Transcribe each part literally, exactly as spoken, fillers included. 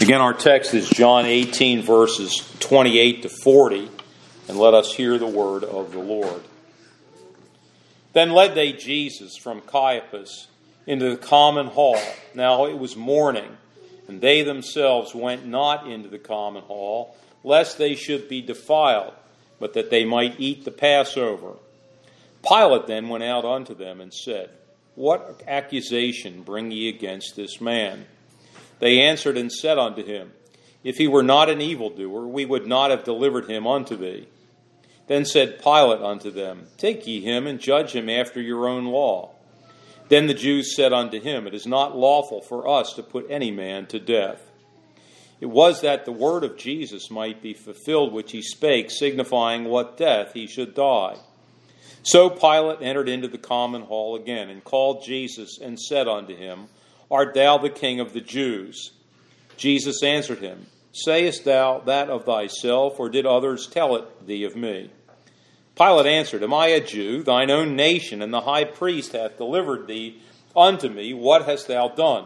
Again, our text is John eighteen, verses twenty-eight to forty, and let us hear the word of the Lord. Then led they Jesus from Caiaphas into the common hall. Now it was morning, and they themselves went not into the common hall, lest they should be defiled, but that they might eat the Passover. Pilate then went out unto them and said, What accusation bring ye against this man? They answered and said unto him, If he were not an evildoer, we would not have delivered him unto thee. Then said Pilate unto them, Take ye him and judge him after your own law. Then the Jews said unto him, It is not lawful for us to put any man to death. It was that the word of Jesus might be fulfilled which he spake, signifying what death he should die. So Pilate entered into the common hall again, and called Jesus, and said unto him, Art thou the king of the Jews? Jesus answered him, Sayest thou that of thyself, or did others tell it thee of me? Pilate answered, Am I a Jew? Thine own nation and the high priest hath delivered thee unto me. What hast thou done?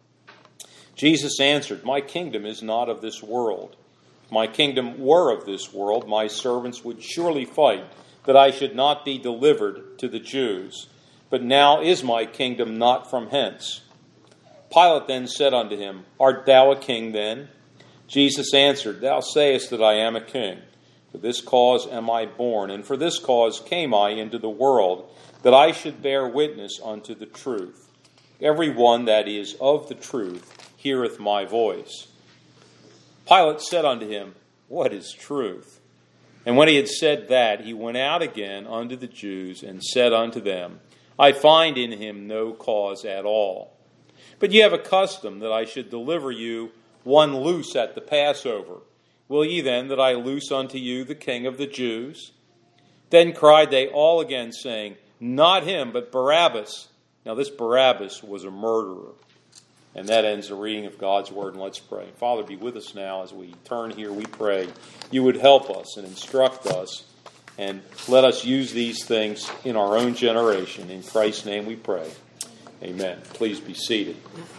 Jesus answered, My kingdom is not of this world. If my kingdom were of this world, my servants would surely fight, that I should not be delivered to the Jews. But now is my kingdom not from hence. Pilate then said unto him, Art thou a king then? Jesus answered, Thou sayest that I am a king. For this cause am I born, and for this cause came I into the world, that I should bear witness unto the truth. Every one that is of the truth heareth my voice. Pilate said unto him, What is truth? And when he had said that, he went out again unto the Jews, and said unto them, I find in him no cause at all. But ye have a custom that I should deliver you one loose at the Passover. Will ye then that I loose unto you the King of the Jews? Then cried they all again, saying, Not him, but Barabbas. Now this Barabbas was a murderer. And that ends the reading of God's word, and let's pray. Father, be with us now as we turn here, we pray. You would help us and instruct us, and let us use these things in our own generation. In Christ's name we pray. Amen. Please be seated.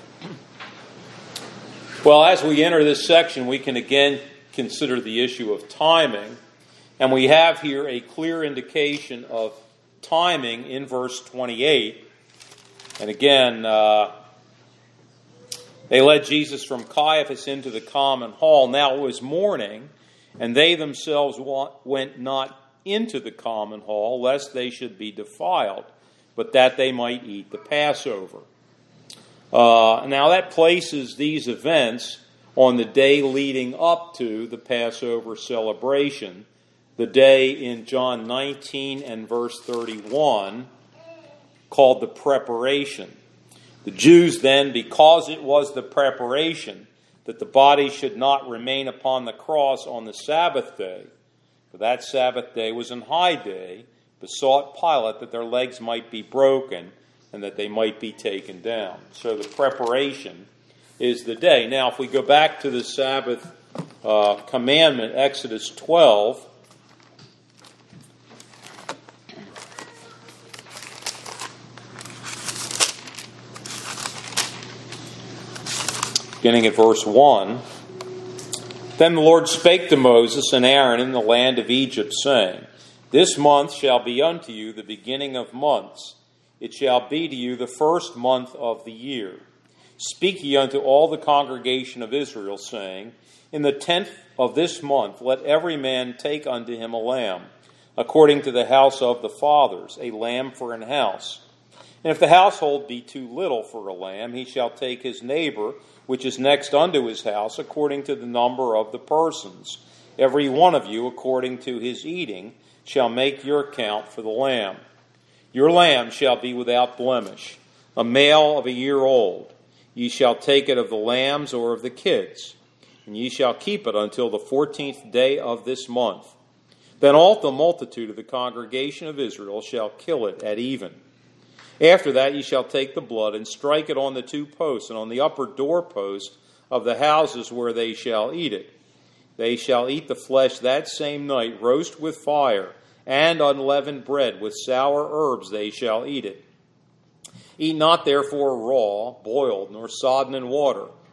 Well, as we enter this section, we can again consider the issue of timing. And we have here a clear indication of timing in verse twenty-eight. And again, uh, they led Jesus from Caiaphas into the common hall. Now it was morning, and they themselves went not into the common hall, lest they should be defiled, but that they might eat the Passover. Uh, now that places these events on the day leading up to the Passover celebration, the day in John nineteen and verse thirty-one, called the preparation. The Jews then, because it was the preparation, that the body should not remain upon the cross on the Sabbath day, for that Sabbath day was an high day, besought Pilate that their legs might be broken and that they might be taken down. So the preparation is the day. Now, if we go back to the Sabbath uh, commandment, Exodus twelve, beginning at verse one, Then the Lord spake to Moses and Aaron in the land of Egypt, saying, This month shall be unto you the beginning of months. It shall be to you the first month of the year. Speak ye unto all the congregation of Israel, saying, In the tenth of this month let every man take unto him a lamb, according to the house of the fathers, a lamb for an house. And if the household be too little for a lamb, he shall take his neighbor, which is next unto his house, according to the number of the persons. Every one of you, according to his eating, shall make your account for the lamb. Your lamb shall be without blemish, a male of a year old. Ye shall take it of the lambs or of the kids, and ye shall keep it until the fourteenth day of this month. Then all the multitude of the congregation of Israel shall kill it at even. After that ye shall take the blood and strike it on the two posts and on the upper doorpost of the houses where they shall eat it. They shall eat the flesh that same night, roast with fire, and unleavened bread with sour herbs they shall eat it. Eat not therefore raw, boiled, nor sodden in water,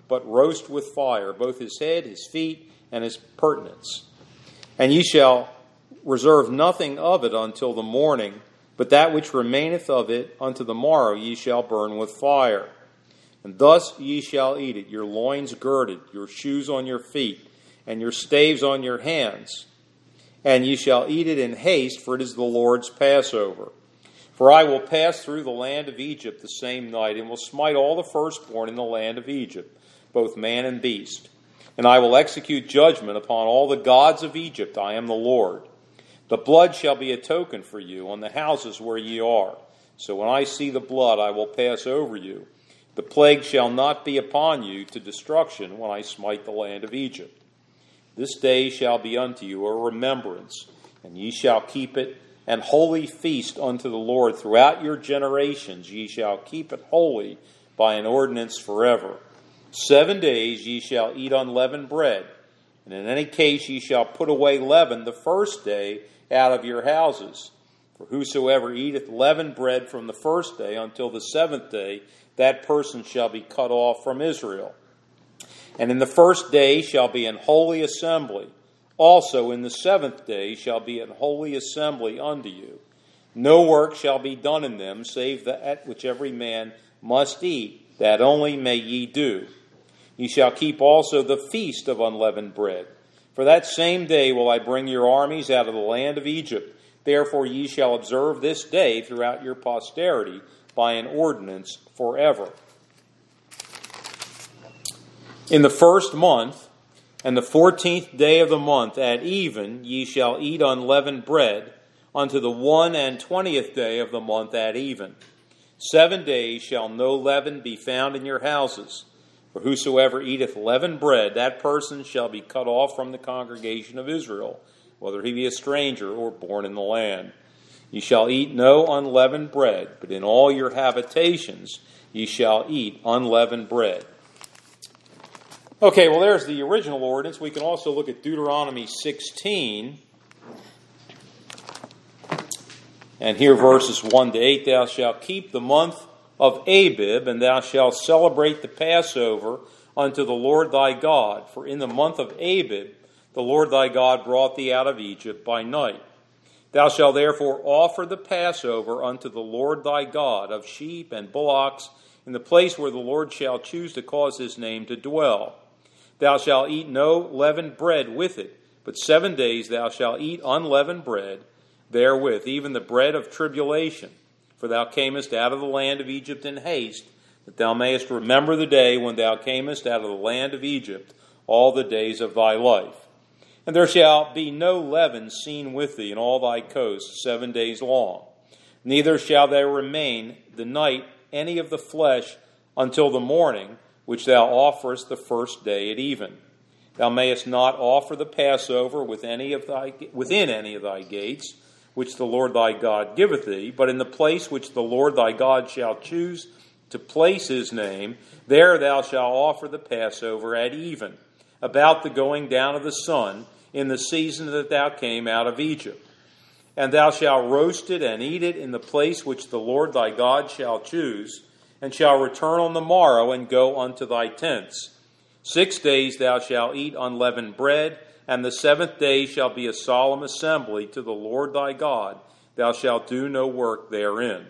but roast with fire, both his head, his feet, and his purtenance. And ye shall reserve nothing of it until the morning, but that which remaineth of it unto the morrow ye shall burn with fire. And thus ye shall eat it, your loins girded, your shoes on your feet, and your staves on your hands. And ye shall eat it in haste, for it is the Lord's Passover. For I will pass through the land of Egypt the same night, and will smite all the firstborn in the land of Egypt, both man and beast. And I will execute judgment upon all the gods of Egypt. I am the Lord. The blood shall be a token for you on the houses where ye are. So when I see the blood, I will pass over you. The plague shall not be upon you to destruction when I smite the land of Egypt. This day shall be unto you a remembrance, and ye shall keep it an holy feast unto the Lord. Throughout your generations ye shall keep it holy by an ordinance forever. Seven days ye shall eat unleavened bread, and in any case ye shall put away leaven the first day out of your houses. For whosoever eateth leavened bread from the first day until the seventh day, that person shall be cut off from Israel. And in the first day shall be an holy assembly. Also in the seventh day shall be an holy assembly unto you. No work shall be done in them, save that which every man must eat, that only may ye do. Ye shall keep also the feast of unleavened bread. For that same day will I bring your armies out of the land of Egypt. Therefore ye shall observe this day throughout your posterity by an ordinance forever. In the first month, and the fourteenth day of the month at even, ye shall eat unleavened bread, unto the one and twentieth day of the month at even. Seven days shall no leaven be found in your houses. For whosoever eateth leavened bread, that person shall be cut off from the congregation of Israel, whether he be a stranger or born in the land. Ye shall eat no unleavened bread, but in all your habitations ye shall eat unleavened bread. Okay, well, there's the original ordinance. We can also look at Deuteronomy sixteen. And here verses one to eight. Thou shalt keep the month of Abib, and thou shalt celebrate the Passover unto the Lord thy God. For in the month of Abib the Lord thy God brought thee out of Egypt by night. Thou shalt therefore offer the Passover unto the Lord thy God of sheep and bullocks in the place where the Lord shall choose to cause his name to dwell. Thou shalt eat no leavened bread with it, but seven days thou shalt eat unleavened bread therewith, even the bread of tribulation. For thou camest out of the land of Egypt in haste, that thou mayest remember the day when thou camest out of the land of Egypt all the days of thy life. And there shall be no leaven seen with thee in all thy coasts seven days long. Neither shall there remain the night any of the flesh until the morning, which thou offerest the first day at even. Thou mayest not offer the Passover with any of thy, within any of thy gates, which the Lord thy God giveth thee, but in the place which the Lord thy God shall choose to place his name, there thou shalt offer the Passover at even, about the going down of the sun, in the season that thou came out of Egypt. And thou shalt roast it and eat it in the place which the Lord thy God shall choose, and shall return on the morrow and go unto thy tents. Six days thou shalt eat unleavened bread, and the seventh day shall be a solemn assembly to the Lord thy God. Thou shalt do no work therein.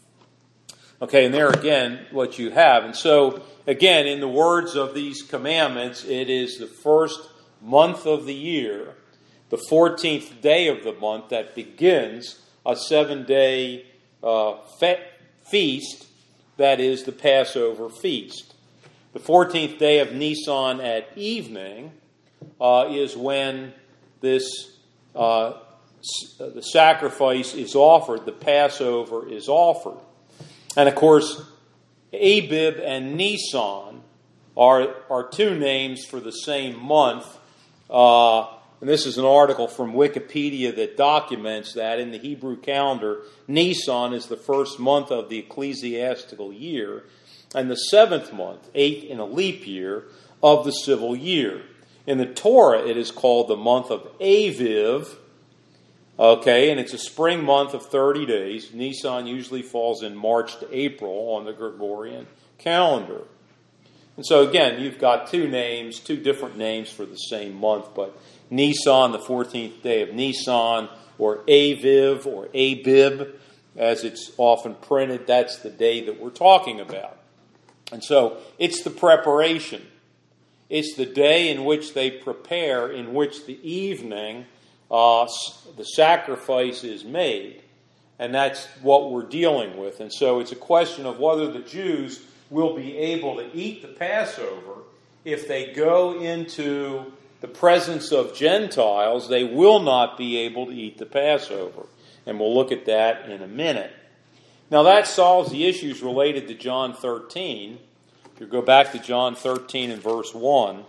Okay, and there again, what you have. And so, again, in the words of these commandments, it is the first month of the year, the fourteenth day of the month, that begins a seven-day uh, fe- feast, that is the Passover feast. The fourteenth day of Nisan at evening uh, is when this uh, the sacrifice is offered, the Passover is offered. And of course, Abib and Nisan are, are two names for the same month. Uh, and this is an article from Wikipedia that documents that in the Hebrew calendar, Nisan is the first month of the ecclesiastical year, and the seventh month, eighth in a leap year, of the civil year. In the Torah, it is called the month of Aviv. Okay, and it's a spring month of thirty days. Nisan usually falls in March to April on the Gregorian calendar. And so again, you've got two names, two different names for the same month, but Nisan, the fourteenth day of Nisan, or Aviv, or Abib, as it's often printed, that's the day that we're talking about. And so it's the preparation. It's the day in which they prepare, in which the evening uh, the sacrifice is made. And that's what we're dealing with. And so it's a question of whether the Jews will be able to eat the Passover. If they go into the presence of Gentiles, they will not be able to eat the Passover. And we'll look at that in a minute. Now that solves the issues related to John thirteen. If you go back to John thirteen and verse one.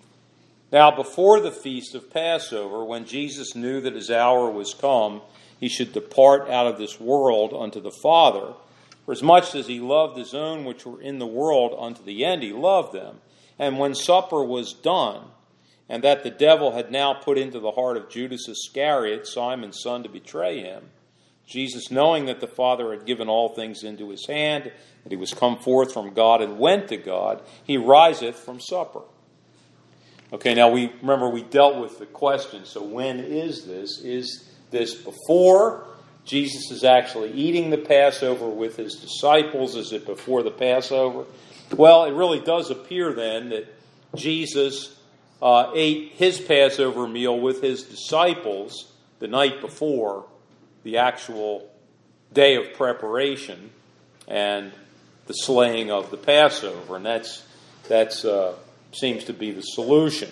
Now before the feast of Passover, when Jesus knew that his hour was come, he should depart out of this world unto the Father. For as much as he loved his own which were in the world unto the end, he loved them. And when supper was done, and that the devil had now put into the heart of Judas Iscariot, Simon's son, to betray him, Jesus, knowing that the Father had given all things into his hand, that he was come forth from God and went to God, he riseth from supper. Okay, now we remember we dealt with the question, so when is this? Is this before Jesus is actually eating the Passover with his disciples? Is it before the Passover? Well, it really does appear then that Jesus uh, ate his Passover meal with his disciples the night before the actual day of preparation and the slaying of the Passover. And that's that's uh, seems to be the solution.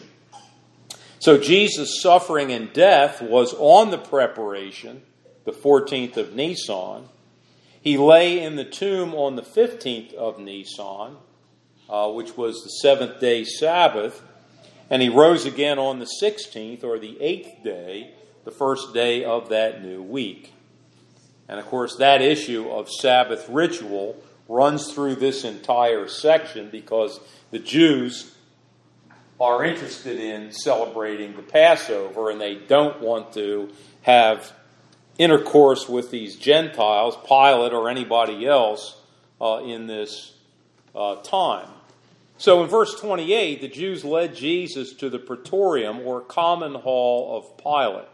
So Jesus' suffering and death was on the preparation, the fourteenth of Nisan. He lay in the tomb on the fifteenth of Nisan, uh, which was the seventh day Sabbath. And he rose again on the sixteenth, or the eighth day, the first day of that new week. And of course, that issue of Sabbath ritual runs through this entire section because the Jews are interested in celebrating the Passover, and they don't want to have intercourse with these Gentiles, Pilate or anybody else, uh, in this uh, time. So in verse twenty-eight, the Jews led Jesus to the praetorium, or common hall of Pilate.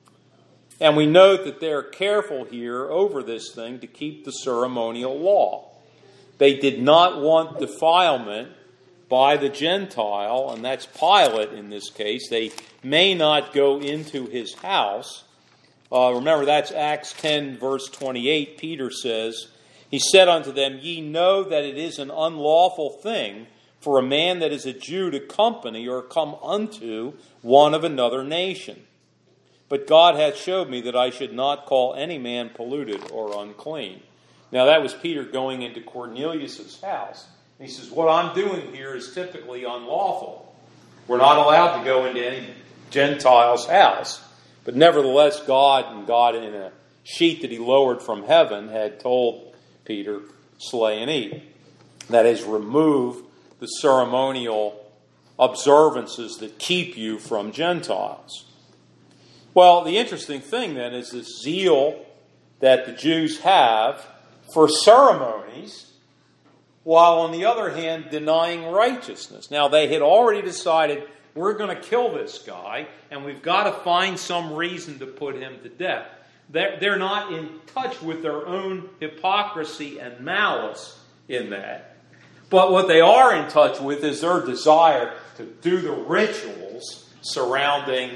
And we note that they're careful here over this thing to keep the ceremonial law. They did not want defilement by the Gentile, and that's Pilate in this case. They may not go into his house. Uh, remember, that's Acts ten, verse twenty-eight. Peter says, he said unto them, Ye know that it is an unlawful thing for a man that is a Jew to company or come unto one of another nation. But God hath showed me that I should not call any man polluted or unclean. Now that was Peter going into Cornelius' house. And he says, what I'm doing here is typically unlawful. We're not allowed to go into any Gentile's house. But nevertheless, God, and God in a sheet that he lowered from heaven, had told Peter, slay and eat. That is, remove the ceremonial observances that keep you from Gentiles. Well, the interesting thing then is this zeal that the Jews have for ceremonies, while on the other hand denying righteousness. Now they had already decided, we're going to kill this guy, and we've got to find some reason to put him to death. They're, they're not in touch with their own hypocrisy and malice in that. But what they are in touch with is their desire to do the rituals surrounding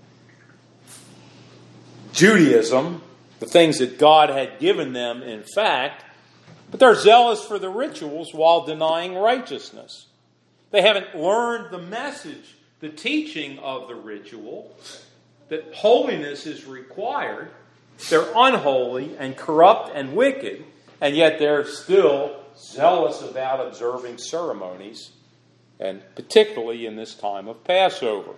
Judaism, the things that God had given them in fact, but they're zealous for the rituals while denying righteousness. They haven't learned the message, the teaching of the ritual, that holiness is required. They're unholy and corrupt and wicked, and yet they're still zealous about observing ceremonies, and particularly in this time of Passover.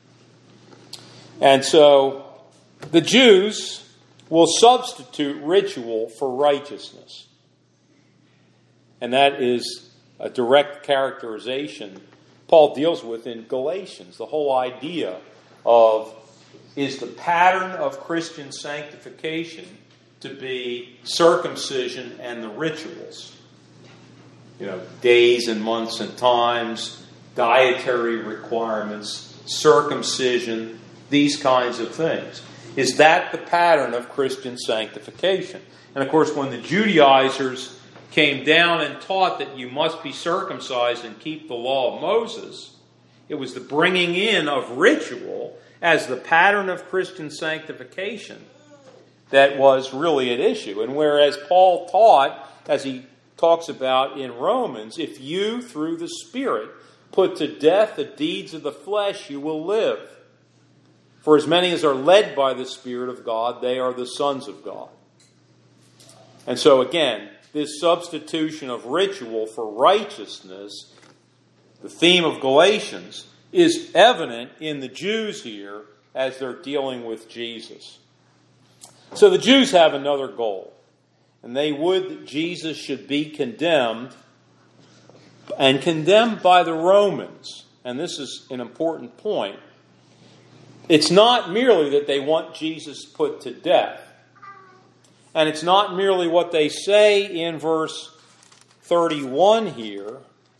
And so the Jews will substitute ritual for righteousness. And that is a direct characterization Paul deals with in Galatians. The whole idea of, is the pattern of Christian sanctification to be circumcision and the rituals. you know, days and months and times, dietary requirements, circumcision, these kinds of things. Is that the pattern of Christian sanctification? And of course, when the Judaizers came down and taught that you must be circumcised and keep the law of Moses, it was the bringing in of ritual as the pattern of Christian sanctification that was really at issue. And whereas Paul taught, as he talks about in Romans, if you, through the Spirit, put to death the deeds of the flesh, you will live. For as many as are led by the Spirit of God, they are the sons of God. And so again, this substitution of ritual for righteousness, the theme of Galatians, is evident in the Jews here as they're dealing with Jesus. So the Jews have another goal, and they would that Jesus should be condemned, and condemned by the Romans. And this is an important point. It's not merely that they want Jesus put to death. And it's not merely what they say in verse thirty-one here.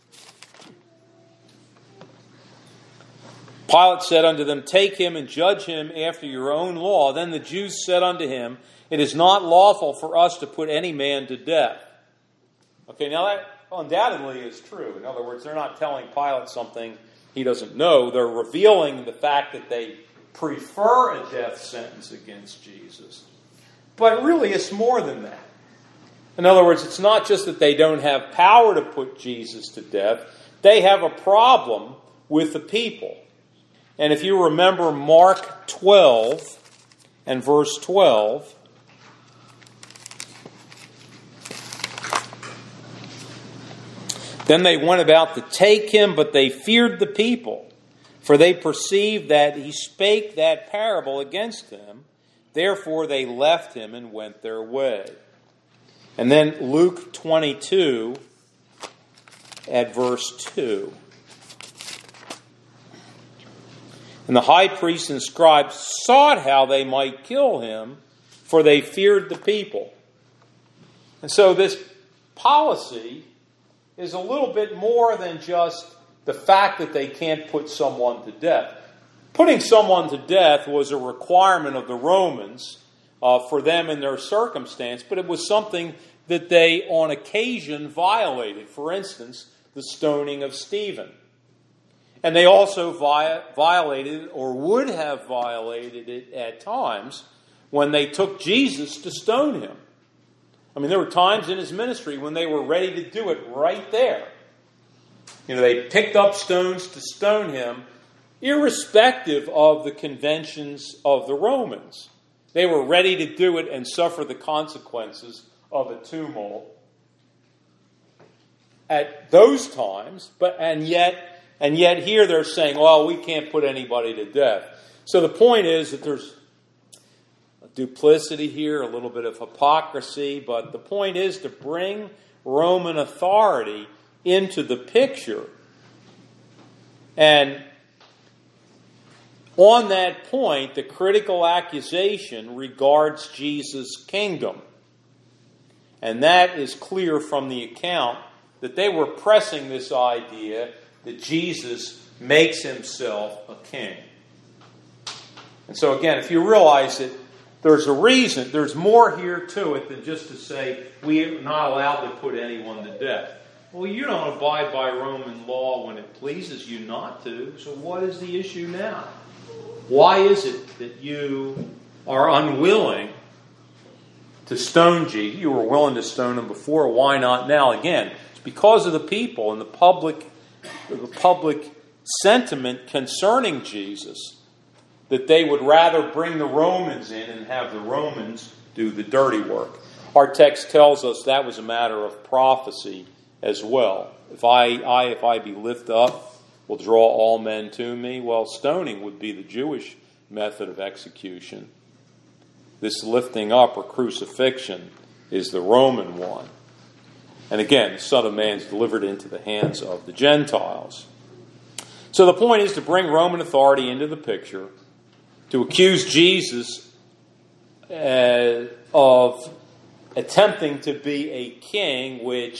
Pilate said unto them, take him and judge him after your own law. Then the Jews said unto him, it is not lawful for us to put any man to death. Okay, now that undoubtedly is true. In other words, they're not telling Pilate something he doesn't know. They're revealing the fact that they prefer a death sentence against Jesus. But really, it's more than that. In other words, it's not just that they don't have power to put Jesus to death. They have a problem with the people. And if you remember Mark twelve and verse twelve, then they went about to take him, but they feared the people, for they perceived that he spake that parable against them. Therefore they left him and went their way. And then Luke twenty-two at verse two. And the high priests and scribes sought how they might kill him, for they feared the people. And so this policy is a little bit more than just the fact that they can't put someone to death. Putting someone to death was a requirement of the Romans uh, for them in their circumstance, but it was something that they on occasion violated. For instance, the stoning of Stephen. And they also vi- violated or would have violated it at times when they took Jesus to stone him. I mean, there were times in his ministry when they were ready to do it right there. You know, they picked up stones to stone him, irrespective of the conventions of the Romans. They were ready to do it and suffer the consequences of a tumult at those times, but and yet and yet here they're saying, well, we can't put anybody to death. So the point is that there's a duplicity here, a little bit of hypocrisy, but the point is to bring Roman authority into the picture. And on that point, the critical accusation regards Jesus' kingdom. And that is clear from the account that they were pressing this idea that Jesus makes himself a king. And so again, if you realize that there's a reason, there's more here to it than just to say we're not allowed to put anyone to death. Well, you don't abide by Roman law when it pleases you not to, so what is the issue now? Why is it that you are unwilling to stone Jesus? You were willing to stone him before, why not now? Again, it's because of the people and the public the public sentiment concerning Jesus that they would rather bring the Romans in and have the Romans do the dirty work. Our text tells us that was a matter of prophecy as well. If I, I if I be lifted up, will draw all men to me. Well, stoning would be the Jewish method of execution. This lifting up or crucifixion is the Roman one. And again, the Son of Man is delivered into the hands of the Gentiles. So the point is to bring Roman authority into the picture, to accuse Jesus uh, of attempting to be a king, which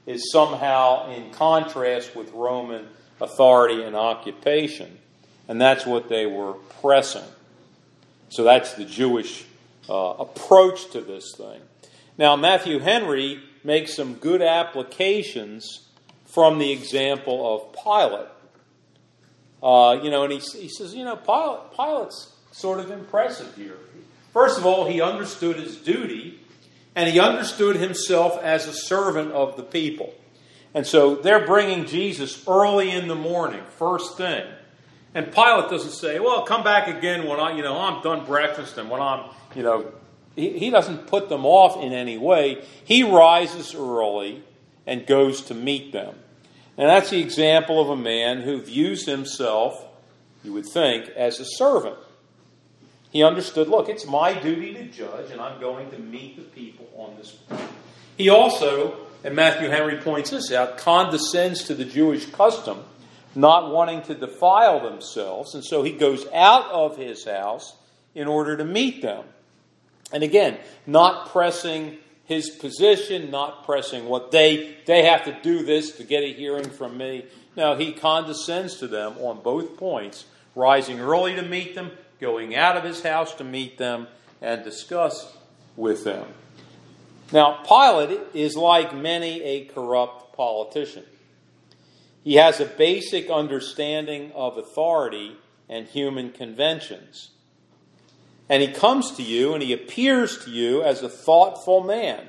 is somehow in contrast with Roman authority and occupation. And that's what they were pressing. So that's the Jewish uh, approach to this thing. Now, Matthew Henry makes some good applications from the example of Pilate. Uh, you know, and he, he says, you know, Pilate, Pilate's sort of impressive here. First of all, he understood his duty, and he understood himself as a servant of the people. And so they're bringing Jesus early in the morning, first thing. And Pilate doesn't say, well, come back again when I, you know, I'm done breakfast and when I'm, you know, he, he doesn't put them off in any way. He rises early and goes to meet them. And that's the example of a man who views himself, you would think, as a servant. He understood, look, it's my duty to judge, and I'm going to meet the people on this point. He also, and Matthew Henry points this out, condescends to the Jewish custom, not wanting to defile themselves, and so he goes out of his house in order to meet them. And again, not pressing his position, not pressing what they, they have to do this to get a hearing from me. No, he condescends to them on both points, rising early to meet them, going out of his house to meet them, and discuss with them. Now, Pilate is like many a corrupt politician. He has a basic understanding of authority and human conventions. And he comes to you and he appears to you as a thoughtful man.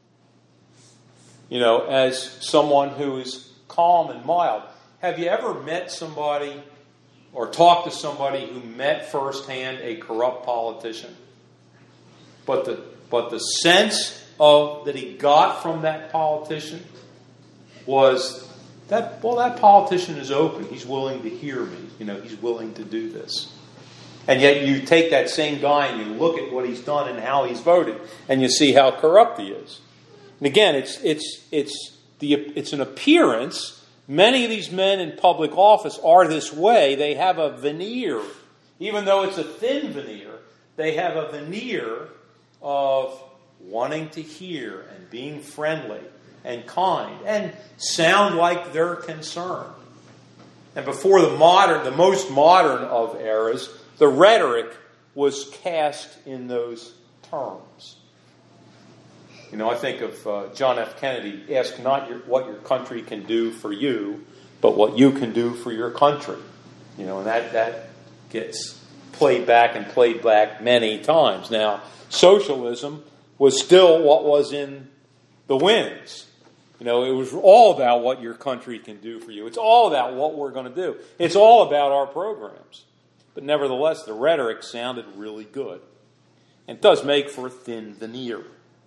You know, as someone who is calm and mild. Have you ever met somebody or talked to somebody who met firsthand a corrupt politician? But the but the sense of that he got from that politician was that, well, that politician is open. He's willing to hear me. You know, he's willing to do this. And yet you take that same guy and you look at what he's done and how he's voted, and you see how corrupt he is. And again, it's it's it's the it's an appearance. Many of these men in public office are this way. They have a veneer, even though it's a thin veneer. They have a veneer of wanting to hear and being friendly and kind and sound like they're concerned. And before the modern, the most modern of eras, the rhetoric was cast in those terms. You know, I think of uh, John F. Kennedy, ask not your, what your country can do for you, but what you can do for your country. You know, and that, that gets played back and played back many times. Now, socialism was still what was in the winds. You know, it was all about what your country can do for you. It's all about what we're going to do. It's all about our programs. But nevertheless, the rhetoric sounded really good. And it does make for a thin veneer.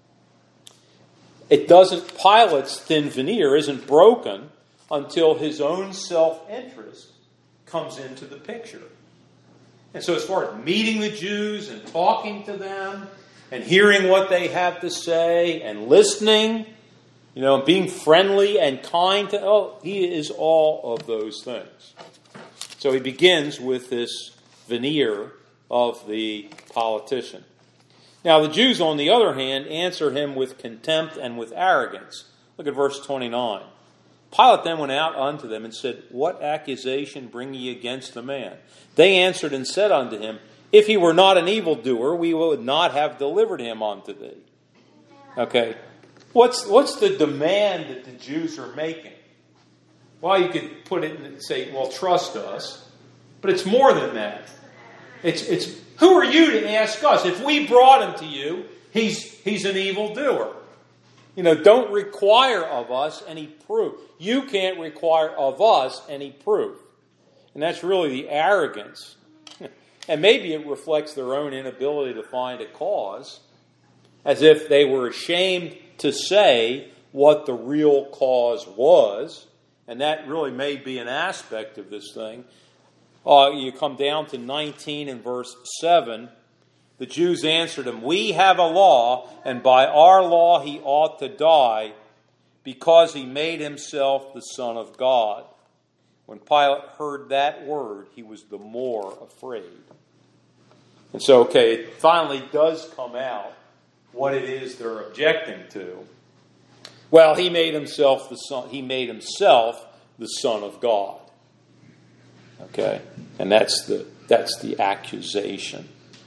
It doesn't, Pilate's thin veneer isn't broken until his own self-interest comes into the picture. And so as far as meeting the Jews and talking to them and hearing what they have to say and listening, you know, and being friendly and kind to, oh, he is all of those things. So he begins with this veneer of the politician. Now, the Jews, on the other hand, answer him with contempt and with arrogance. Look at verse twenty-nine. Pilate then went out unto them and said, What accusation bring ye against the man? They answered and said unto him, If he were not an evildoer, we would not have delivered him unto thee. Okay. What's, what's the demand that the Jews are making? Well, you could put it and say, well, trust us. But it's more than that. It's it's who are you to ask us? If we brought him to you, he's he's an evildoer. You know, don't require of us any proof. You can't require of us any proof. And that's really the arrogance. And maybe it reflects their own inability to find a cause, as if they were ashamed to say what the real cause was. And that really may be an aspect of this thing. Uh, you come down to nineteen and verse seven. The Jews answered him, We have a law, and by our law he ought to die, because he made himself the Son of God. When Pilate heard that word, he was the more afraid. And so, okay, it finally does come out what it is they're objecting to. Well, he made himself the son. He made himself the Son of God. Okay, and that's the that's the accusation.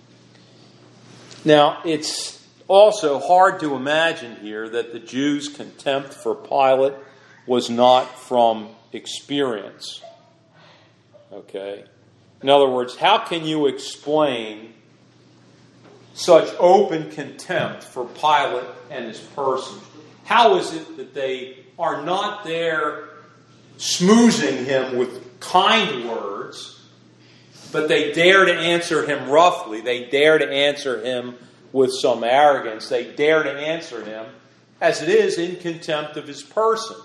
Now, it's also hard to imagine here that the Jews' contempt for Pilate was not from experience. Okay, in other words, how can you explain such open contempt for Pilate and his person? How is it that they are not there smoozing him with kind words, but they dare to answer him roughly? They dare to answer him with some arrogance. They dare to answer him, as it is, in contempt of his person.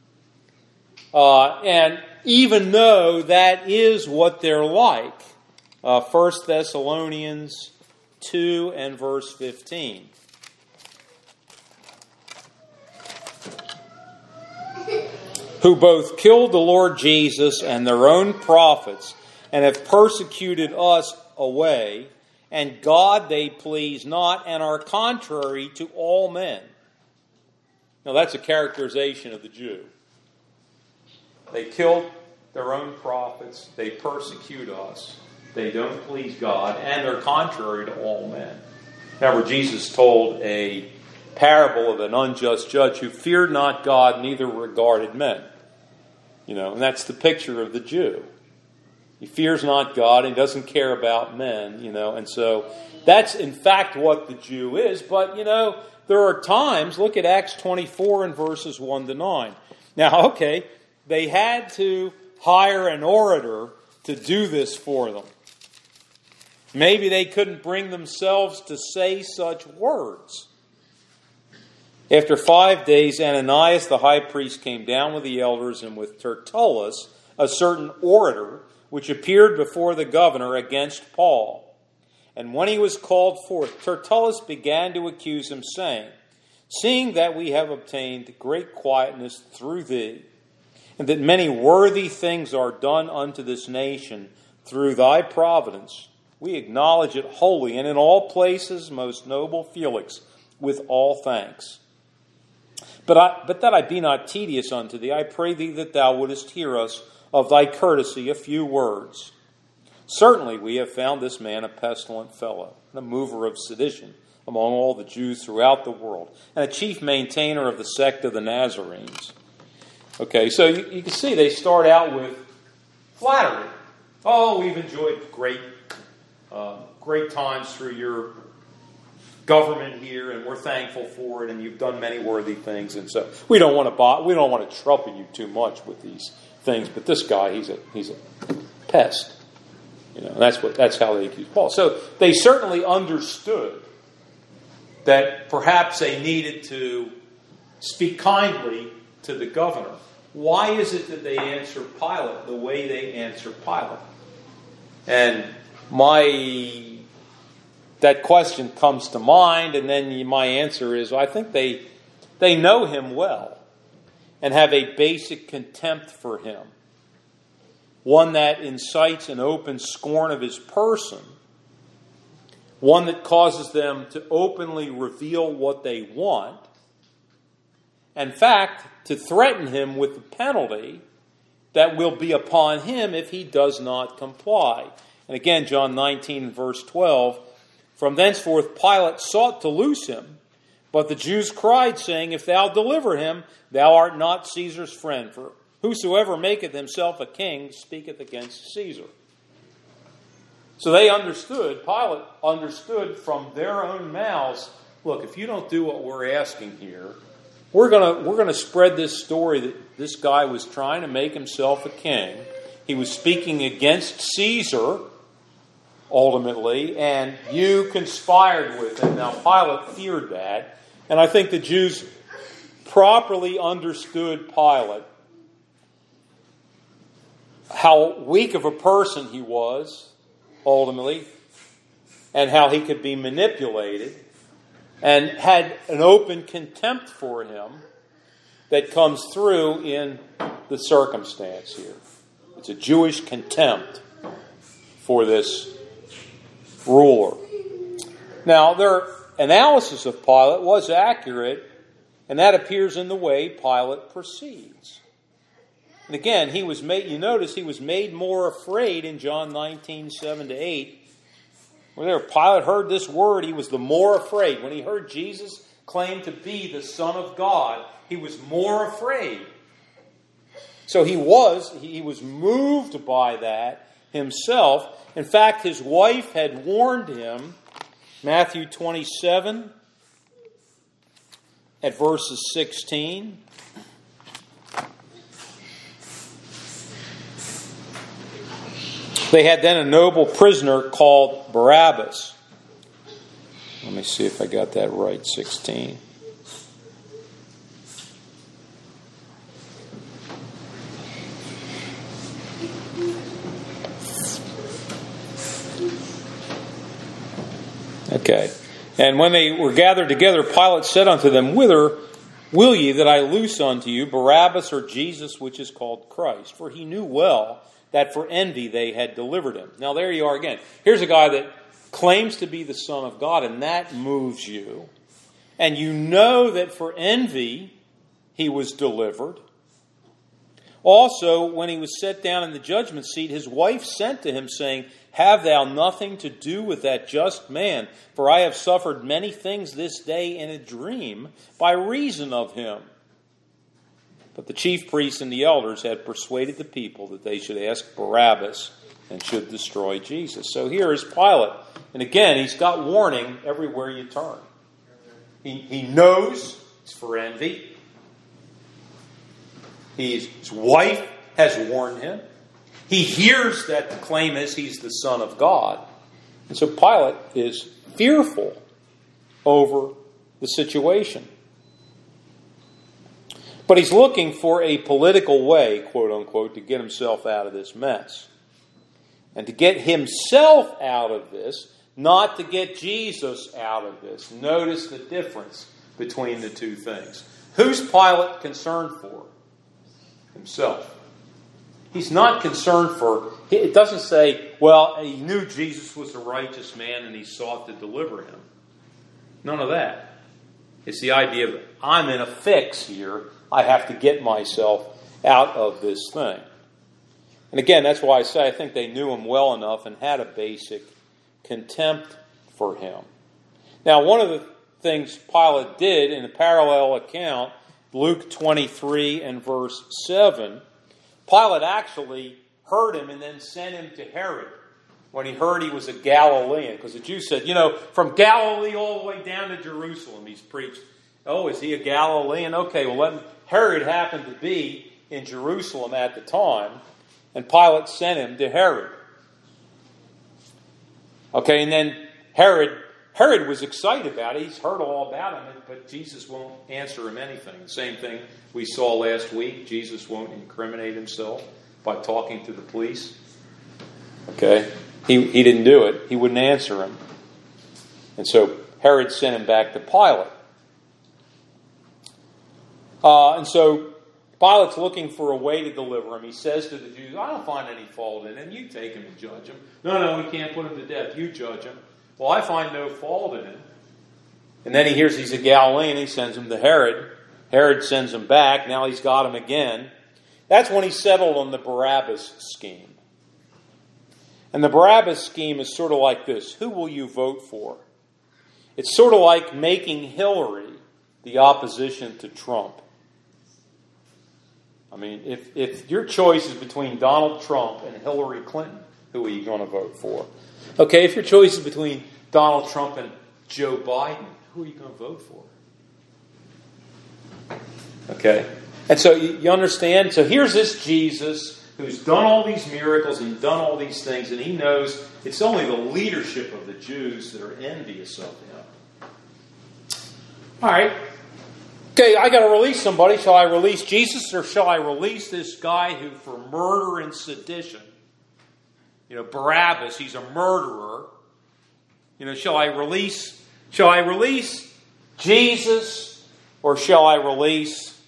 Uh, and even though that is what they're like, uh, First Thessalonians two and verse fifteen. Who both killed the Lord Jesus and their own prophets, and have persecuted us away, and God they please not, and are contrary to all men. Now that's a characterization of the Jew. They killed their own prophets, they persecute us, they don't please God, and they're contrary to all men. Remember, Jesus told a parable of an unjust judge who feared not God, neither regarded men. You know, and that's the picture of the Jew. He fears not God, and he doesn't care about men, you know, and so that's in fact what the Jew is. But, you know, there are times, look at Acts twenty-four and verses one to nine. Now, okay, they had to hire an orator to do this for them. Maybe they couldn't bring themselves to say such words. After five days, Ananias the high priest came down with the elders and with Tertullus, a certain orator, which appeared before the governor against Paul. And when he was called forth, Tertullus began to accuse him, saying, Seeing that we have obtained great quietness through thee, and that many worthy things are done unto this nation through thy providence, we acknowledge it wholly, and in all places, most noble Felix, with all thanks. But, I, but that I be not tedious unto thee, I pray thee that thou wouldest hear us of thy courtesy a few words. Certainly we have found this man a pestilent fellow, and a mover of sedition among all the Jews throughout the world, and a chief maintainer of the sect of the Nazarenes. Okay, so you, you can see they start out with flattery. Oh, we've enjoyed great, uh, great times through your government here, and we're thankful for it, and you've done many worthy things, and so we don't want to buy, we don't want to trouble you too much with these things. But this guy, he's a he's a pest, you know. And that's what that's how they accuse Paul. So they certainly understood that perhaps they needed to speak kindly to the governor. Why is it that they answer Pilate the way they answer Pilate? And my that question comes to mind, and then my answer is, well, I think they they know him well and have a basic contempt for him, one that incites an open scorn of his person, one that causes them to openly reveal what they want, in fact, to threaten him with the penalty that will be upon him if he does not comply. And again, John nineteen, verse twelve, From thenceforth Pilate sought to loose him, but the Jews cried, saying, If thou deliver him, thou art not Caesar's friend. For whosoever maketh himself a king speaketh against Caesar. So they understood, Pilate understood from their own mouths, look, if you don't do what we're asking here, we're gonna we're gonna spread this story that this guy was trying to make himself a king. He was speaking against Caesar, ultimately, and you conspired with him. Now, Pilate feared that, and I think the Jews properly understood Pilate, how weak of a person he was, ultimately, and how he could be manipulated, and had an open contempt for him that comes through in the circumstance here. It's a Jewish contempt for this ruler. Now, their analysis of Pilate was accurate And that appears in the way Pilate proceeds. And again, he was made, you notice he was made more afraid in John nineteen, seven to eight. Whenever Pilate heard this word, he was the more afraid. When he heard Jesus claim to be the Son of God, he was more afraid. So he was, he was moved by that himself. In fact, his wife had warned him, Matthew twenty-seven, at verses sixteen. They had then a noble prisoner called Barabbas. Let me see if I got that right, sixteen. Okay. And when they were gathered together, Pilate said unto them, Whither will ye that I loose unto you Barabbas or Jesus, which is called Christ? For he knew well that for envy they had delivered him. Now there you are again. Here's a guy that claims to be the Son of God, and that moves you. And you know that for envy he was delivered. Also, when he was set down in the judgment seat, his wife sent to him, saying, Have thou nothing to do with that just man, for I have suffered many things this day in a dream by reason of him. But the chief priests and the elders had persuaded the people that they should ask Barabbas and should destroy Jesus. So here is Pilate. And again, he's got warning everywhere you turn. He, he knows it's for envy. He's, his wife has warned him. He hears that the claim is he's the Son of God. And so Pilate is fearful over the situation. But he's looking for a political way, quote unquote, to get himself out of this mess. And to get himself out of this, not to get Jesus out of this. Notice the difference between the two things. Who's Pilate concerned for? Himself. He's not concerned for, it doesn't say, well, he knew Jesus was a righteous man and he sought to deliver him. None of that. It's the idea of, I'm in a fix here. I have to get myself out of this thing. And again, that's why I say I think they knew him well enough and had a basic contempt for him. Now, one of the things Pilate did in a parallel account, Luke twenty-three and verse seven, Pilate actually heard him and then sent him to Herod when he heard he was a Galilean. Because the Jews said, you know, from Galilee all the way down to Jerusalem, he's preached. Oh, is he a Galilean? Okay, well, let him. Herod happened to be in Jerusalem at the time, and Pilate sent him to Herod. Okay, and then Herod, Herod was excited about it. He's heard all about him, but Jesus won't answer him anything. The same thing we saw last week. Jesus won't incriminate himself by talking to the police. Okay, he, he didn't do it. He wouldn't answer him. And so Herod sent him back to Pilate. Uh, and so Pilate's looking for a way to deliver him. He says to the Jews, I don't find any fault in him. You take him and judge him. No, no, we can't put him to death. You judge him. Well, I find no fault in him. And then he hears he's a Galilean. He sends him to Herod. Herod sends him back. Now he's got him again. That's when he settled on the Barabbas scheme. And the Barabbas scheme is sort of like this. Who will you vote for? It's sort of like making Hillary the opposition to Trump. I mean, if, if your choice is between Donald Trump and Hillary Clinton, who are you going to vote for? Okay, if your choice is between Donald Trump and Joe Biden, who are you going to vote for? Okay, and so you, you understand? So here's this Jesus who's done all these miracles and done all these things, and he knows it's only the leadership of the Jews that are envious of him. All right. Okay, I got to release somebody. Shall I release Jesus or shall I release this guy who for murder and sedition? You know, Barabbas, he's a murderer. You know, shall I release, shall I release Jesus or shall I release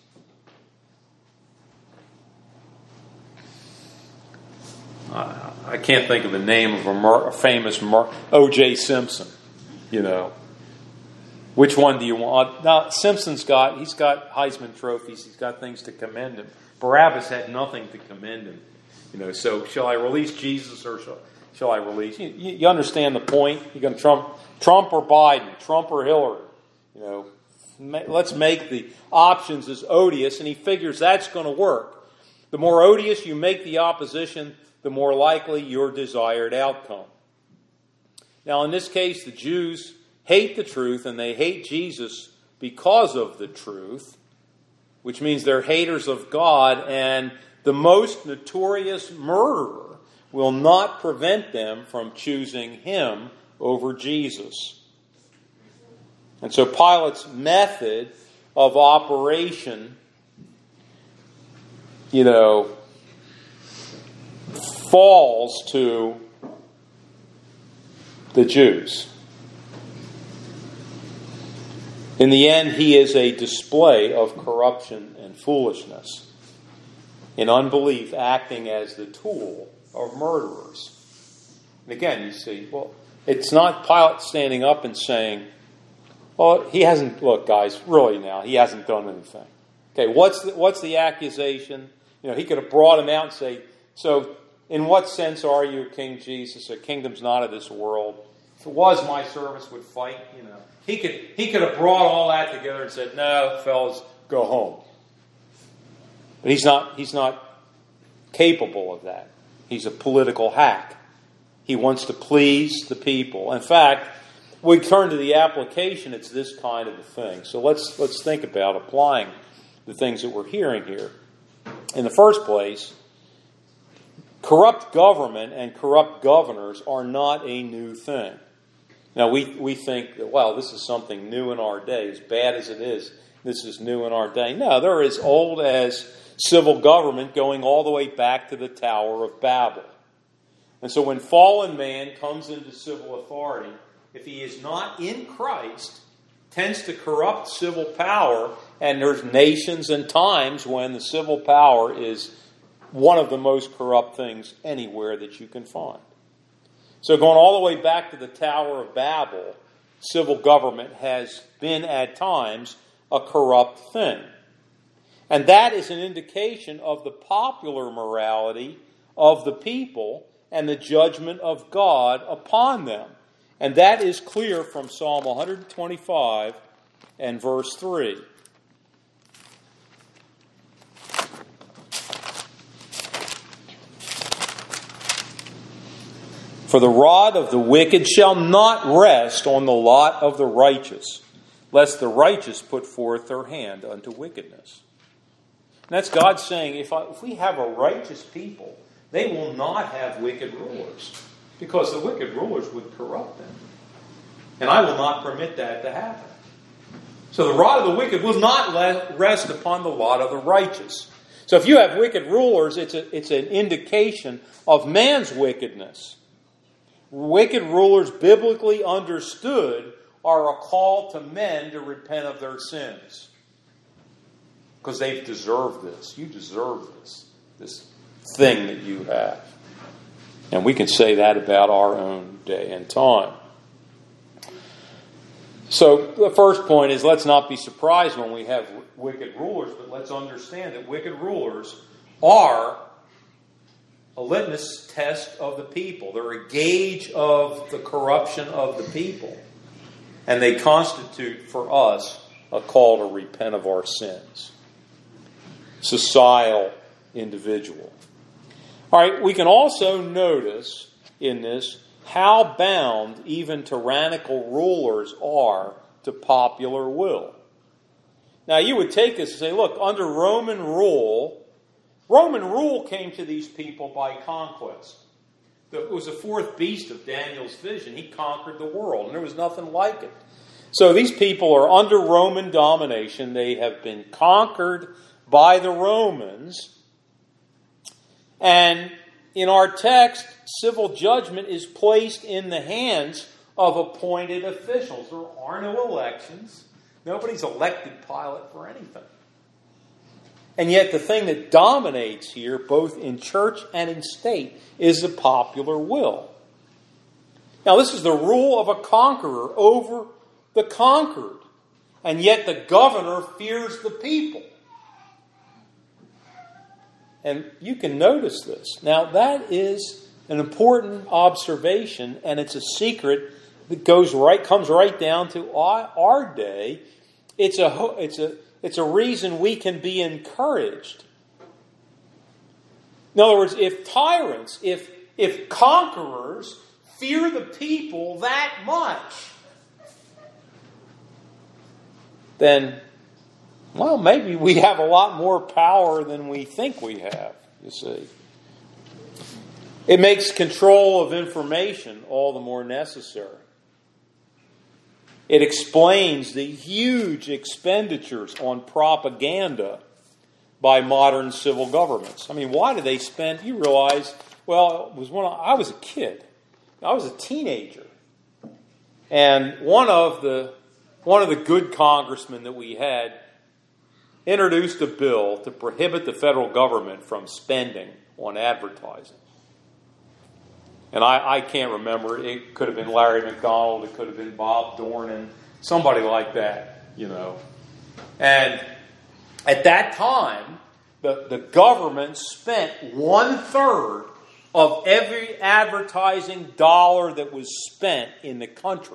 uh, I can't think of the name of a, mur- a famous mur- O J Simpson, you know. Which one do you want? Now, Simpson's got, he's got Heisman trophies. He's got things to commend him. Barabbas had nothing to commend him. You know, so shall I release Jesus or shall, shall I release? You, you understand the point? You're going to Trump, Trump or Biden, Trump or Hillary. You know, let's make the options as odious, and he figures that's going to work. The more odious you make the opposition, the more likely your desired outcome. Now, in this case, the Jews hate the truth, and they hate Jesus because of the truth, which means they're haters of God, and the most notorious murderer will not prevent them from choosing him over Jesus. And so Pilate's method of operation, you know, falls to the Jews. In the end, he is a display of corruption and foolishness, in unbelief acting as the tool of murderers. And again, you see, well, it's not Pilate standing up and saying, well, he hasn't, look, guys, really now, he hasn't done anything. Okay, what's the, what's the accusation? You know, he could have brought him out and say, so in what sense are you King Jesus? A kingdom's not of this world. If it was, my servants would fight, you know. He could, he could have brought all that together and said, no, fellas, go home. But he's not, he's not capable of that. He's a political hack. He wants to please the people. In fact, we turn to the application, it's this kind of a thing. So let's, let's think about applying the things that we're hearing here. In the first place, corrupt government and corrupt governors are not a new thing. Now, we, we think that, well, this is something new in our day. As bad as it is, this is new in our day. No, they're as old as civil government, going all the way back to the Tower of Babel. And so when fallen man comes into civil authority, if he is not in Christ, tends to corrupt civil power, and there's nations and times when the civil power is one of the most corrupt things anywhere that you can find. So going all the way back to the Tower of Babel, civil government has been at times a corrupt thing. And that is an indication of the popular morality of the people and the judgment of God upon them. And that is clear from Psalm one twenty-five and verse three. For the rod of the wicked shall not rest on the lot of the righteous, lest the righteous put forth their hand unto wickedness. And that's God saying, if, I, if we have a righteous people, they will not have wicked rulers, because the wicked rulers would corrupt them. And I will not permit that to happen. So the rod of the wicked will not rest upon the lot of the righteous. So if you have wicked rulers, it's, a, it's an indication of man's wickedness. Wicked rulers, biblically understood, are a call to men to repent of their sins. Because they've deserved this. You deserve this. This thing that you have. And we can say that about our own day and time. So the first point is, let's not be surprised when we have wicked rulers, but let's understand that wicked rulers are a litmus test of the people. They're a gauge of the corruption of the people. And they constitute for us a call to repent of our sins. Societal, individual. All right, we can also notice in this how bound even tyrannical rulers are to popular will. Now, you would take this and say, look, under Roman rule, Roman rule came to these people by conquest. It was the fourth beast of Daniel's vision. He conquered the world, and there was nothing like it. So these people are under Roman domination. They have been conquered by the Romans. And in our text, civil judgment is placed in the hands of appointed officials. There are no elections. Nobody's elected Pilate for anything. And yet the thing that dominates here, both in church and in state, is the popular will. Now, this is the rule of a conqueror over the conquered, and yet the governor fears the people. And you can notice this. Now, that is an important observation, and it's a secret that goes right, comes right down to our, our day. It's a, it's a, it's a reason we can be encouraged. In other words, if tyrants, if, if conquerors fear the people that much, then, well, maybe we have a lot more power than we think we have, you see. It makes control of information all the more necessary. It explains the huge expenditures on propaganda by modern civil governments. I mean, why do they spend, you realize, well, it was when I was a kid. I was a teenager. And one of the one of the good congressmen that we had introduced a bill to prohibit the federal government from spending on advertising. And I, I can't remember. It could have been Larry McDonald. It could have been Bob Dornan. Somebody like that, you know. And at that time, the, the government spent one-third of every advertising dollar that was spent in the country.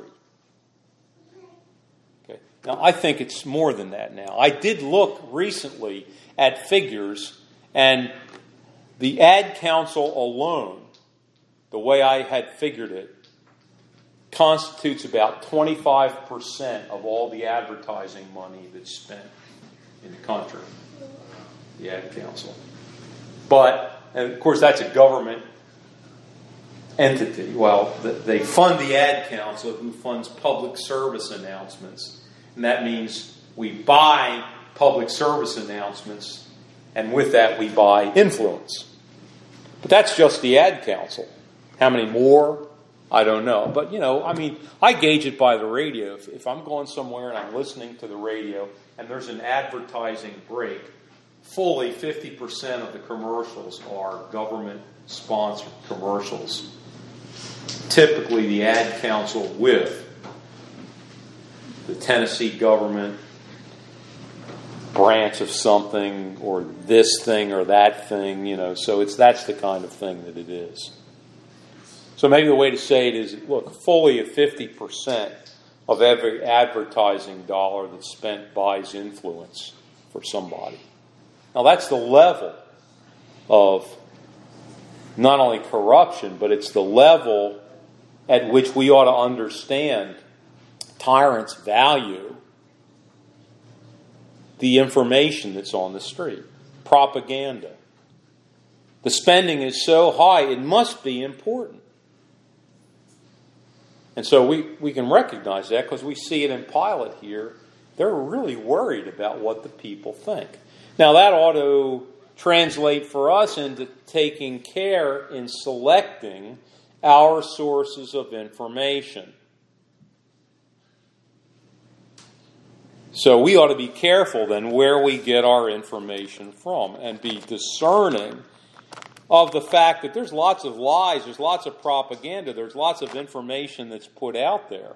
Okay. Now, I think it's more than that now. I did look recently at figures, and the Ad Council alone, the way I had figured it, constitutes about twenty-five percent of all the advertising money that's spent in the country. The Ad Council. But, and of course, that's a government entity. Well, they fund the Ad Council, who funds public service announcements. And that means we buy public service announcements, and with that we buy influence. But that's just the Ad Council. How many more? I don't know. But, you know, I mean, I gauge it by the radio. If, if I'm going somewhere and I'm listening to the radio and there's an advertising break, fully fifty percent of the commercials are government-sponsored commercials. Typically, the Ad Council with the Tennessee government branch of something, or this thing or that thing, you know. So it's that's the kind of thing that it is. So maybe the way to say it is, look, fully fifty percent of every advertising dollar that's spent buys influence for somebody. Now that's the level of not only corruption, but it's the level at which we ought to understand tyrants value the information that's on the street. Propaganda. The spending is so high, it must be important. And so we, we can recognize that because we see it in Pilate here. They're really worried about what the people think. Now that ought to translate for us into taking care in selecting our sources of information. So we ought to be careful then where we get our information from and be discerning of the fact that there's lots of lies, there's lots of propaganda, there's lots of information that's put out there.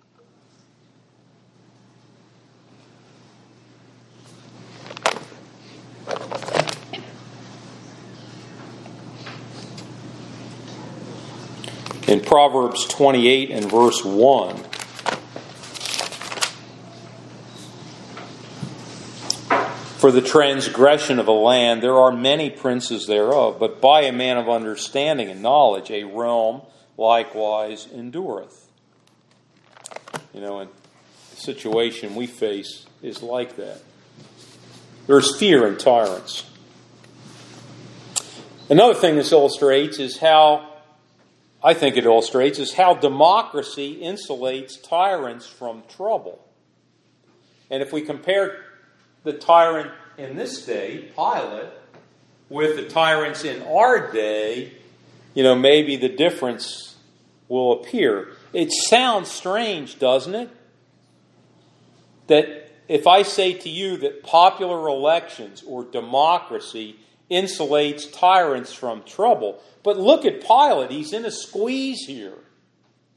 In Proverbs twenty-eight and verse one, for the transgression of a land, there are many princes thereof, but by a man of understanding and knowledge, a realm likewise endureth. You know, and the situation we face is like that. There's fear in tyrants. Another thing this illustrates is how, I think it illustrates, is how democracy insulates tyrants from trouble. And if we compare the tyrant in this day, Pilate, with the tyrants in our day, you know, maybe the difference will appear. It sounds strange, doesn't it? That if I say to you that popular elections or democracy insulates tyrants from trouble, but look at Pilate, he's in a squeeze here.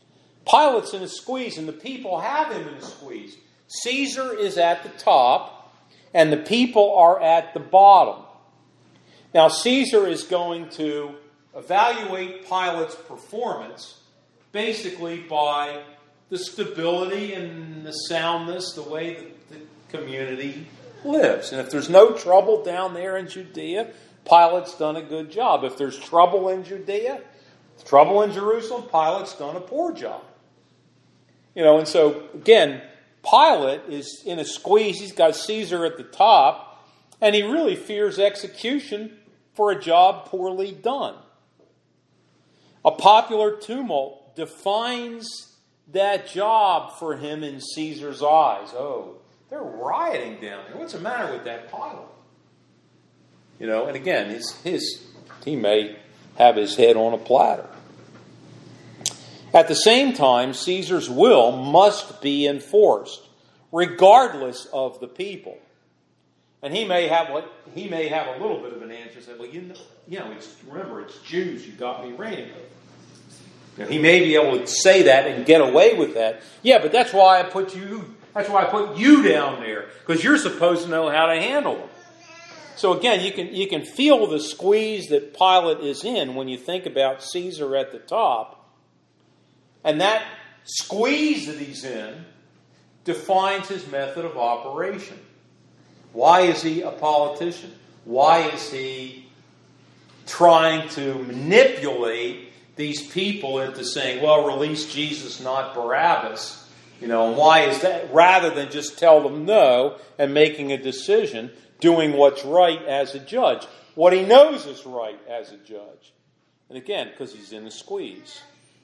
Pilate's in a squeeze, and the people have him in a squeeze. Caesar is at the top, and the people are at the bottom. Now, Caesar is going to evaluate Pilate's performance basically by the stability and the soundness, the way that the community lives. And if there's no trouble down there in Judea, Pilate's done a good job. If there's trouble in Judea, trouble in Jerusalem, Pilate's done a poor job. You know, and so, again, Pilate is in a squeeze. He's got Caesar at the top, and he really fears execution for a job poorly done. A popular tumult defines that job for him in Caesar's eyes. Oh, they're rioting down there. What's the matter with that Pilate? You know, and again, his, his he may have his head on a platter. At the same time, Caesar's will must be enforced, regardless of the people. And he may have what he may have a little bit of an answer. Say, well, you know, you know, it's, remember, it's Jews you got me reigning over. Now, he may be able to say that and get away with that. Yeah, but that's why I put you. That's why I put you down there, because you're supposed to know how to handle them. So again, you can you can feel the squeeze that Pilate is in when you think about Caesar at the top, and that squeeze that he's in defines his method of operation. Why is he a politician? Why is he trying to manipulate these people into saying, well, release Jesus, not Barabbas? You know, and why is that? Rather than just tell them no and making a decision, doing what's right as a judge. What he knows is right as a judge. And again, because he's in the squeeze.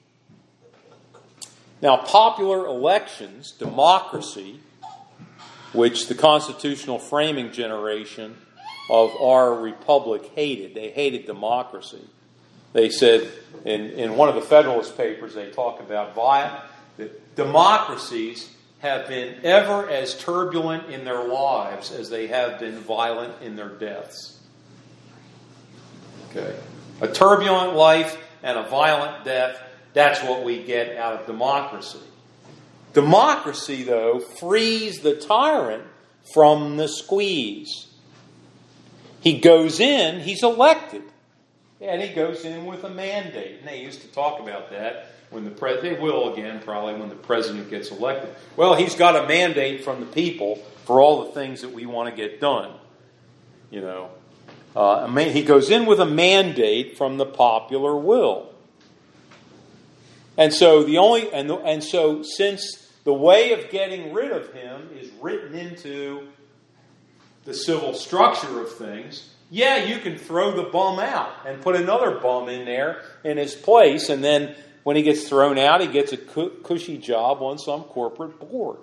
Now, popular elections, democracy, which the constitutional framing generation of our republic hated. They hated democracy. They said, in, in one of the Federalist Papers, they talk about violence, that democracies have been ever as turbulent in their lives as they have been violent in their deaths. Okay. A turbulent life and a violent death, that's what we get out of democracy. Democracy, though, frees the tyrant from the squeeze. He goes in, he's elected, and he goes in with a mandate. And they used to talk about that when the pre- they will again probably when the president gets elected. Well, he's got a mandate from the people for all the things that we want to get done. You know, uh, he goes in with a mandate from the popular will. And so the only and the, and so since the way of getting rid of him is written into the civil structure of things, yeah, you can throw the bum out and put another bum in there in his place, and then when he gets thrown out, he gets a cushy job on some corporate board.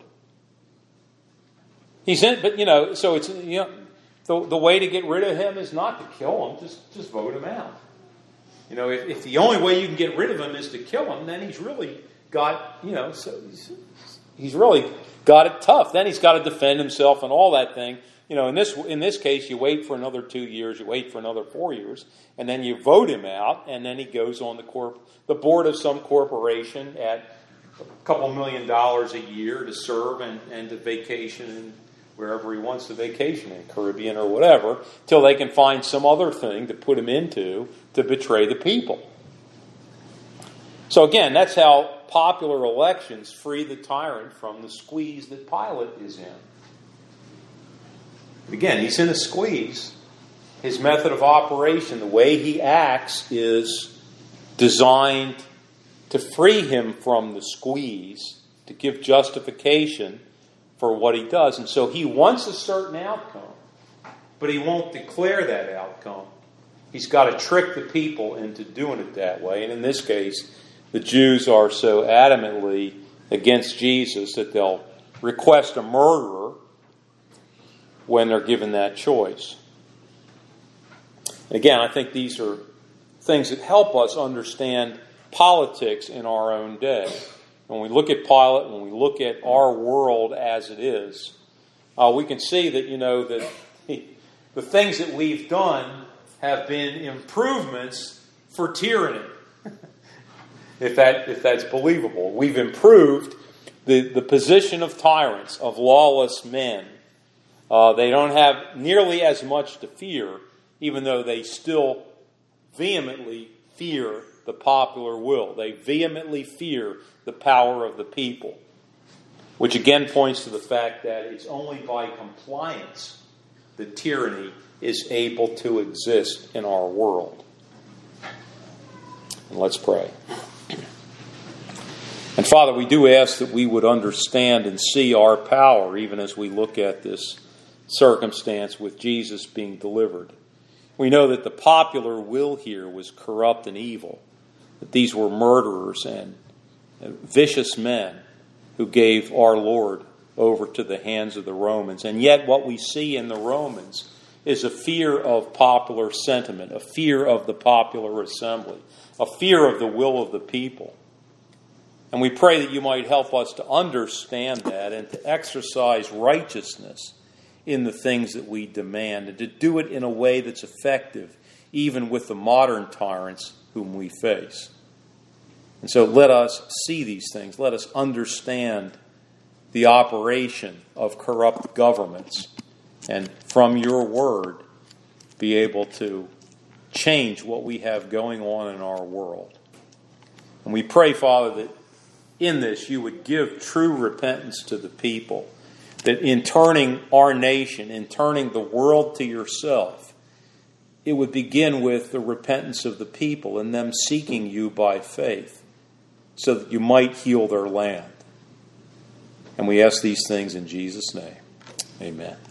He's in, but you know, so it's you know, the the way to get rid of him is not to kill him, just just vote him out. You know, if, if the only way you can get rid of him is to kill him, then he's really got, you know, so he's, he's really got it tough. Then he's got to defend himself and all that thing. You know, in this in this case, you wait for another two years, you wait for another four years, and then you vote him out, and then he goes on the corp the board of some corporation at a couple million dollars a year to serve and, and to vacation in wherever he wants to vacation in, Caribbean or whatever, till they can find some other thing to put him into to betray the people. So again, that's how popular elections free the tyrant from the squeeze that Pilate is in. Again, he's in a squeeze. His method of operation, the way he acts, is designed to free him from the squeeze, to give justification for what he does. And so he wants a certain outcome, but he won't declare that outcome. He's got to trick the people into doing it that way. And in this case, the Jews are so adamantly against Jesus that they'll request a murderer when they're given that choice. Again, I think these are things that help us understand politics in our own day. When we look at Pilate, when we look at our world as it is, uh, we can see that, you know, that he, the things that we've done have been improvements for tyranny. if that if that's believable. We've improved the, the position of tyrants, of lawless men. Uh, they don't have nearly as much to fear, even though they still vehemently fear the popular will. They vehemently fear the power of the people, which again points to the fact that it's only by compliance that tyranny is able to exist in our world. And let's pray. And Father, we do ask that we would understand and see our power even as we look at this circumstance with Jesus being delivered. We know that the popular will here was corrupt and evil, that these were murderers and vicious men who gave our Lord over to the hands of the Romans. And yet what we see in the Romans is a fear of popular sentiment, a fear of the popular assembly, a fear of the will of the people. And we pray that you might help us to understand that and to exercise righteousness in the things that we demand, and to do it in a way that's effective even with the modern tyrants whom we face. And so let us see these things. Let us understand the operation of corrupt governments, and from your word be able to change what we have going on in our world. And we pray, Father, that in this you would give true repentance to the people, that in turning our nation, in turning the world to yourself, it would begin with the repentance of the people and them seeking you by faith, so that you might heal their land. And we ask these things in Jesus' name. Amen.